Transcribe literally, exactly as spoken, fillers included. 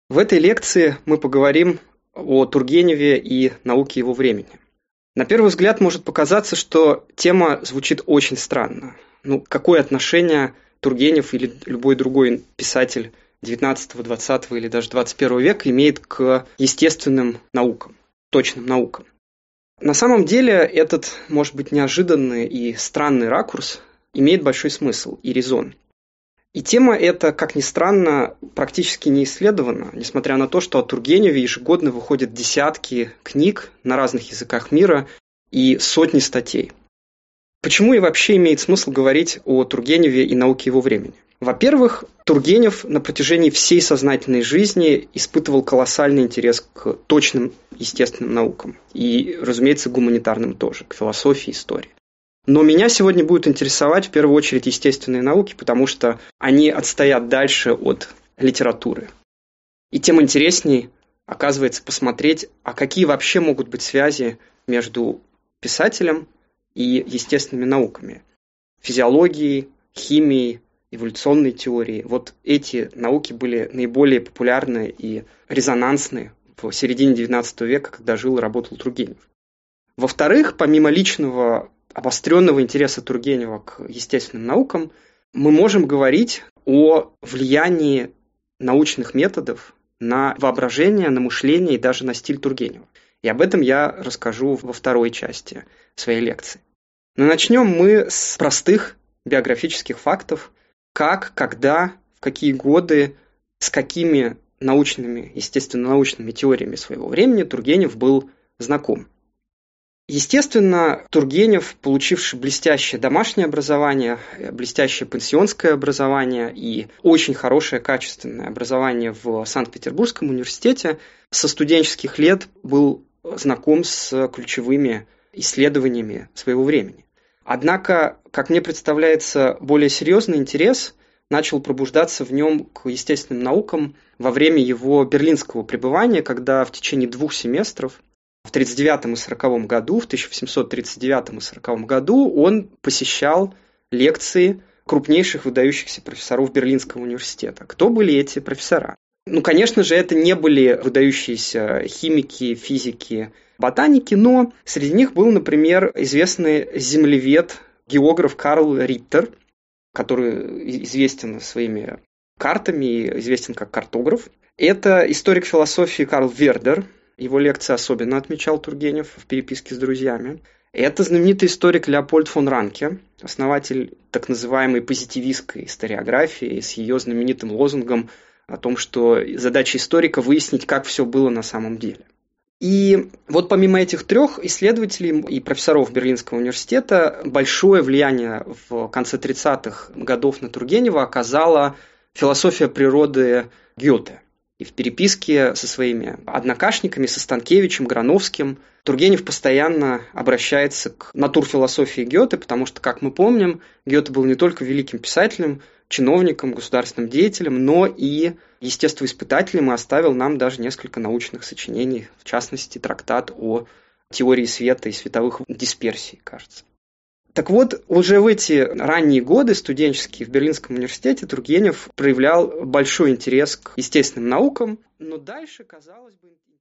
В этой лекции мы поговорим о Тургеневе и науке его времени. На первый взгляд может показаться, что тема звучит очень странно. Ну, какое отношение Тургенев или любой другой писатель девятнадцатого, двадцатого или даже двадцать первого века имеет к естественным наукам, точным наукам? На самом деле этот, может быть, неожиданный и странный ракурс имеет большой смысл и резон. И тема эта, как ни странно, практически не исследована, несмотря на то, что о Тургеневе ежегодно выходят десятки книг на разных языках мира и сотни статей. Почему и вообще имеет смысл говорить о Тургеневе и науке его времени? Во-первых, Тургенев на протяжении всей сознательной жизни испытывал колоссальный интерес к точным естественным наукам и, разумеется, гуманитарным тоже, к философии, истории. Но меня сегодня будет интересовать в первую очередь естественные науки, потому что они отстоят дальше от литературы. И тем интересней, оказывается, посмотреть, а какие вообще могут быть связи между писателем и естественными науками. Физиологией, химией, эволюционной теорией. Вот эти науки были наиболее популярны и резонансны в середине девятнадцатого века, когда жил и работал Тургенев. Во-вторых, помимо личного обостренного интереса Тургенева к естественным наукам, мы можем говорить о влиянии научных методов на воображение, на мышление и даже на стиль Тургенева. И об этом я расскажу во второй части своей лекции. Но начнем мы с простых биографических фактов, как, когда, в какие годы, с какими научными, естественно-научными теориями своего времени Тургенев был знаком. Естественно, Тургенев, получивший блестящее домашнее образование, блестящее пансионское образование и очень хорошее качественное образование в Санкт-Петербургском университете, со студенческих лет был знаком с ключевыми исследованиями своего времени. Однако, как мне представляется, более серьезный интерес начал пробуждаться в нем к естественным наукам во время его берлинского пребывания, когда в течение двух семестров в тридцать девятом и сороковом году, в тысяча восемьсот тридцать девятом и сороковом году он посещал лекции крупнейших выдающихся профессоров Берлинского университета. Кто были эти профессора? Ну, конечно же, это не были выдающиеся химики, физики, ботаники, но среди них был, например, известный землевед, географ Карл Риттер, который известен своими картами и известен как картограф. Это историк философии Карл Вердер. Его лекции особенно отмечал Тургенев в переписке с друзьями. Это знаменитый историк Леопольд фон Ранке, основатель так называемой позитивистской историографии с ее знаменитым лозунгом о том, что задача историка выяснить, как все было на самом деле. И вот помимо этих трех исследователей и профессоров Берлинского университета, большое влияние в конце тридцатых годов на Тургенева оказала философия природы Гёте. И в переписке со своими однокашниками, со Станкевичем, Грановским, Тургенев постоянно обращается к натурфилософии Гёте, потому что, как мы помним, Гёте был не только великим писателем, чиновником, государственным деятелем, но и естествоиспытателем и оставил нам даже несколько научных сочинений, в частности, трактат о теории света и световых дисперсий, кажется. Так вот, уже в эти ранние годы студенческие в Берлинском университете Тургенев проявлял большой интерес к естественным наукам, но дальше, казалось бы,